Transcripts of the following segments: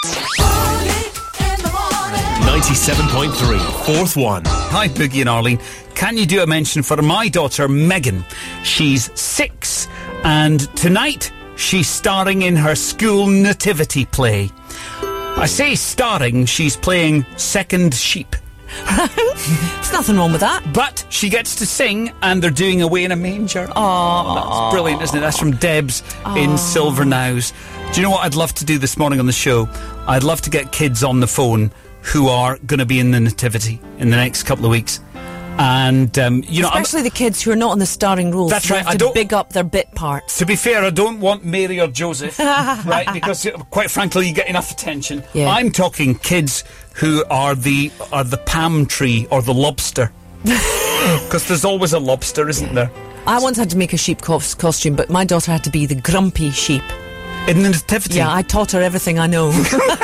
97.3, fourth one. Hi, Boogie and Arlene. Can you do a mention for my daughter, Megan? She's 6, and tonight she's starring in her school nativity play. I say starring, she's playing second sheep. There's nothing wrong with that. But she gets to sing, and they're doing Away in a Manger. Oh, that's brilliant, isn't it? That's from Debs in Silverknows. Do you know what I'd love to do this morning on the show? I'd love to get kids on the phone who are going to be in the nativity in the next couple of weeks. And, you know... Especially the kids who are not in the starring roles. That's right. I don't big up their bit parts. To be fair, I don't want Mary or Joseph, right? Because, quite frankly, you get enough attention. Yeah. I'm talking kids who are the palm tree or the lobster. Because there's always a lobster, isn't there? I once had to make a sheep costume, but my daughter had to be the grumpy sheep. In the nativity? Yeah, I taught her everything I know.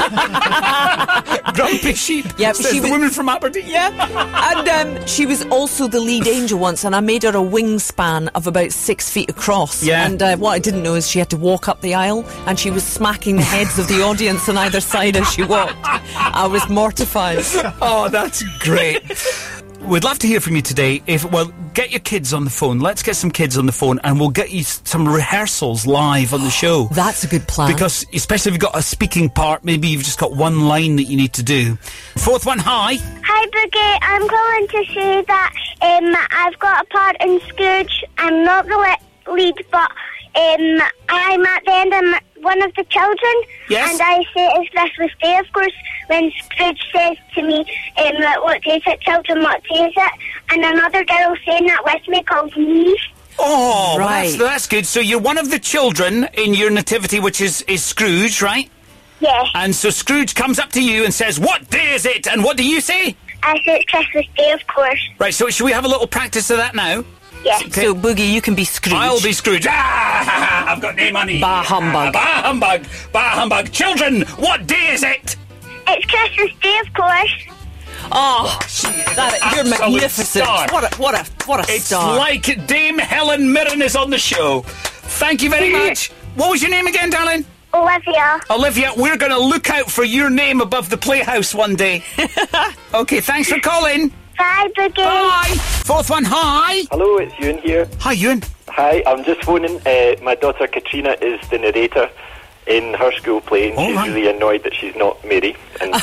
Grumpy sheep. Yeah, she was the woman from Aberdeen. Yeah, and she was also the lead angel once, and I made her a wingspan of about 6 feet across. Yeah. And what I didn't know is she had to walk up the aisle, and she was smacking the heads of the audience on either side as she walked. I was mortified. Oh, that's great. We'd love to hear from you today. Get your kids on the phone. Let's get some kids on the phone, and we'll get you some rehearsals live on the show. That's a good plan. Because, especially if you've got a speaking part, maybe you've just got one line that you need to do. Fourth one, hi. Hi, Boogie. I'm calling to say that I've got a part in Scrooge. I'm not the lead, but I'm at the end of one of the children. Yes. And I say it's Christmas Day, of course, when Scrooge says to me, what day is it, children, what day is it? And another girl saying that with me calls me. Oh, right. That's good. So you're one of the children in your nativity, which is Scrooge, right? Yes. And so Scrooge comes up to you and says, what day is it? And what do you say? I say it's Christmas Day, of course. Right, so should we have a little practice of that now? Yes. Okay. So, Boogie, you can be Scrooge. I'll be Scrooge. I've got no money. Bah humbug. Bah humbug. Bah humbug. Children, what day is it? It's Christmas Day, of course. Oh, you're magnificent. Star. What a It's star. like Dame Helen Mirren is on the show. Thank you very much. What was your name again, darling? Olivia. Olivia, we're going to look out for your name above the Playhouse one day. Okay, thanks for calling. Bye, Boogie. Bye. Fourth one, hi. Hello, it's Ewan here. Hi, Ewan. Hi, I'm just phoning. My daughter Katrina is the narrator in her school play, and she's really annoyed that she's not Mary. And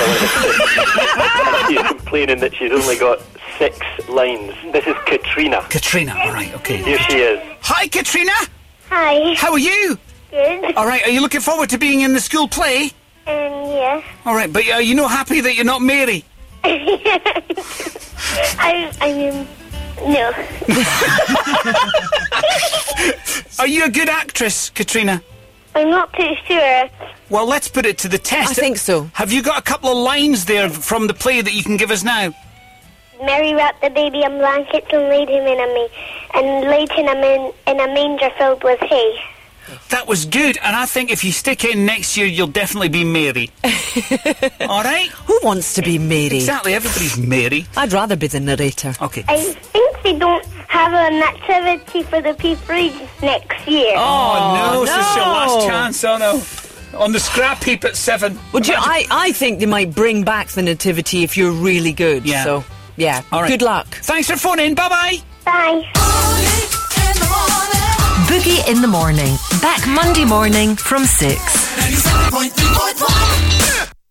she's complaining that she's only got 6 lines. This is Katrina. Katrina, all right, okay. Here she is. Hi, Katrina. Hi. How are you? Good. All right, are you looking forward to being in the school play? Yeah. All right, but are you not happy that you're not Mary? I mean, no. Are you a good actress, Katrina? I'm not too sure. Well, let's put it to the test. I think so. Have you got a couple of lines there from the play that you can give us now? Mary wrapped the baby in blankets and laid him in a manger filled with hay. That was good, and I think if you stick in next year, you'll definitely be Mary. All right? Who wants to be Mary? Exactly, everybody's Mary. I'd rather be the narrator. Okay. I think they don't have a nativity for the people next year. Oh, no, this is your last chance, oh no. On the scrap heap at 7. Would you? I think they might bring back the nativity if you're really good. Yeah. So, yeah. All right. Good luck. Thanks for phoning. Bye-bye. Bye. Boogie in the morning. Back Monday morning from 6. 97.3.